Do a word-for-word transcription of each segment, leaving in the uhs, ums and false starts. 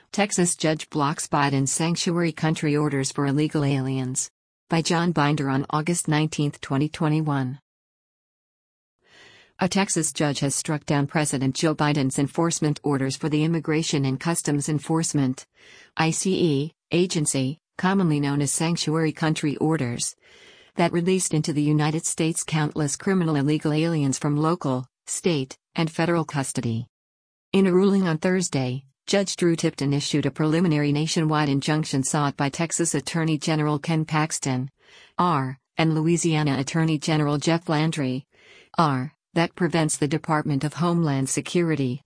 Texas judge blocks Biden's sanctuary country orders for illegal aliens. By John Binder on August nineteenth, twenty twenty-one. A Texas judge has struck down President Joe Biden's enforcement orders for the Immigration and Customs Enforcement (I C E) agency, commonly known as sanctuary country orders, that released into the United States countless criminal illegal aliens from local, state, and federal custody. In a ruling on Thursday, Judge Drew Tipton issued a preliminary nationwide injunction sought by Texas Attorney General Ken Paxton, R, and Louisiana Attorney General Jeff Landry, R, that prevents the Department of Homeland Security,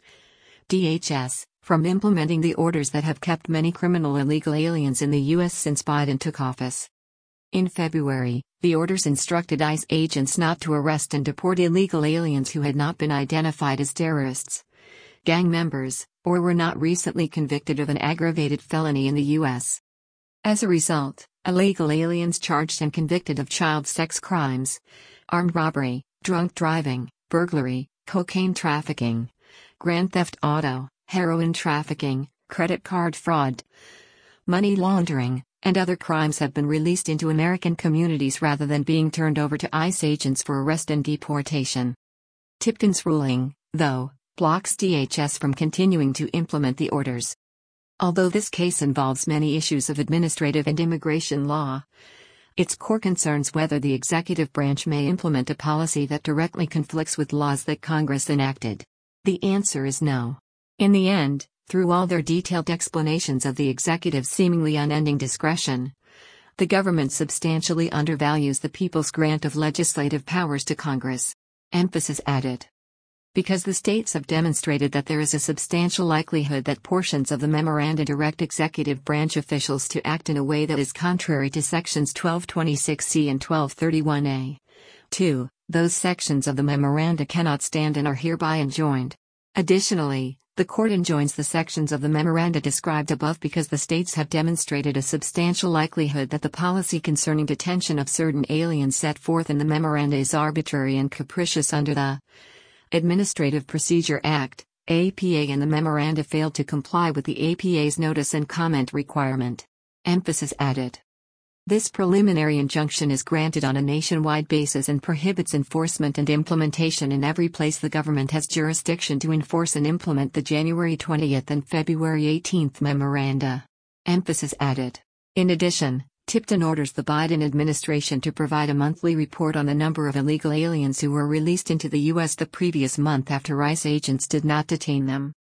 D H S, from implementing the orders that have kept many criminal illegal aliens in the U S since Biden took office. In February, the orders instructed ICE agents not to arrest and deport illegal aliens who had not been identified as terrorists, gang members, or were not recently convicted of an aggravated felony in the U S. As a result, illegal aliens charged and convicted of child sex crimes, armed robbery, drunk driving, burglary, cocaine trafficking, grand theft auto, heroin trafficking, credit card fraud, money laundering, and other crimes have been released into American communities rather than being turned over to ICE agents for arrest and deportation. Tipton's ruling, though, blocks D H S from continuing to implement the orders. Although this case involves many issues of administrative and immigration law, its core concerns whether the executive branch may implement a policy that directly conflicts with laws that Congress enacted. The answer is no. In the end, through all their detailed explanations of the executive's seemingly unending discretion, the government substantially undervalues the people's grant of legislative powers to Congress. Emphasis added. Because the states have demonstrated that there is a substantial likelihood that portions of the memoranda direct executive branch officials to act in a way that is contrary to sections twelve twenty-six C and twelve thirty-one A. two. Those sections of the memoranda cannot stand and are hereby enjoined. Additionally, the court enjoins the sections of the memoranda described above because the states have demonstrated a substantial likelihood that the policy concerning detention of certain aliens set forth in the memoranda is arbitrary and capricious under the Administrative Procedure Act, A P A, and the memoranda failed to comply with the A P A's notice and comment requirement. Emphasis added. This preliminary injunction is granted on a nationwide basis and prohibits enforcement and implementation in every place the government has jurisdiction to enforce and implement the January twentieth and February eighteenth memoranda. Emphasis added. In addition, Tipton orders the Biden administration to provide a monthly report on the number of illegal aliens who were released into the U S the previous month after ICE agents did not detain them.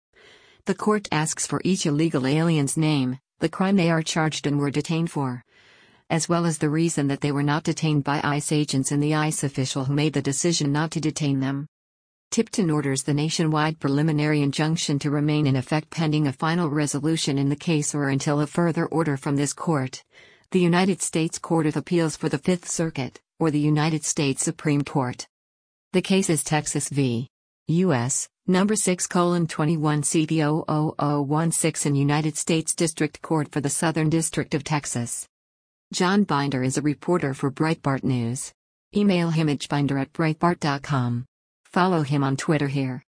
The court asks for each illegal alien's name, the crime they are charged and were detained for, as well as the reason that they were not detained by ICE agents and the ICE official who made the decision not to detain them. Tipton orders the nationwide preliminary injunction to remain in effect pending a final resolution in the case or until a further order from this court, the United States Court of Appeals for the Fifth Circuit, or the United States Supreme Court. The case is Texas v. U S, number six colon twenty-one C V zero zero zero one six in United States District Court for the Southern District of Texas. John Binder is a reporter for Breitbart News. Email him at binder at breitbart dot com. Follow him on Twitter here.